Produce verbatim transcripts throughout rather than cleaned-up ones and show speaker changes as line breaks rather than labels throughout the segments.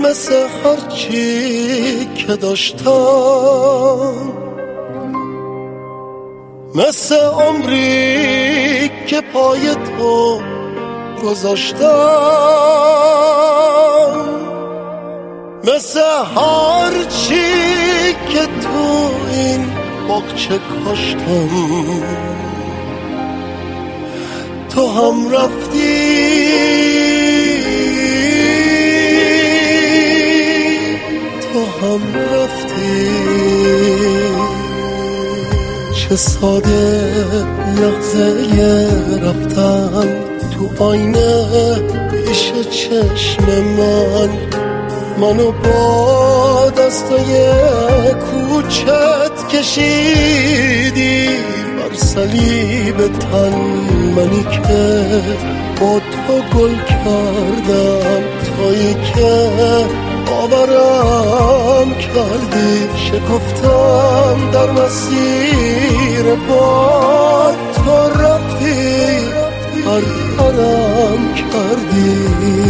مثل هرچی که داشتم، مثل عمری که پای تو گذاشتم، مثل هرچی که تو این باغچه کاشتم. تو هم رفتی، تو هم رفتی. چه ساده لحظه رفتن تو آینه پیش چشم من، منو با دستای کوچت کشیدی بر صلیب تن، منی که با تو گل کردم، تویی که باورم کردی. شکفتم در مسیر با تو رفتی، پرپرم کردی.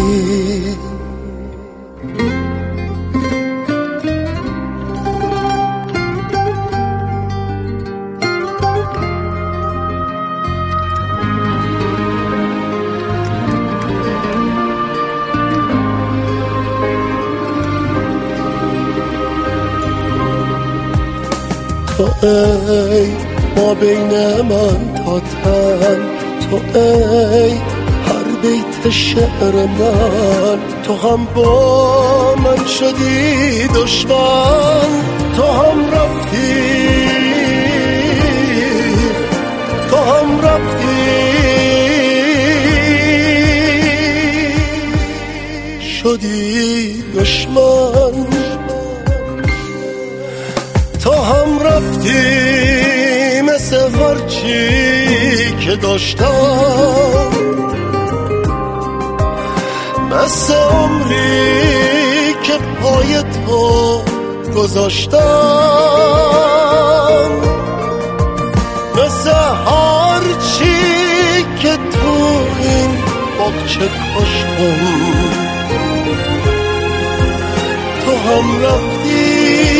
تو ای ما بین من تا تن، تو ای هر بیت شعر من. تو هم با من شدی دشمن، تو هم رفتی، تو هم رفتی، شدی دشمن. تو هم رفتی مثل هرچی که داشتم، مثل عمری که پای تو گذاشتم، مثل هرچی که تو این باغچه کاشتم. تو هم رفتی،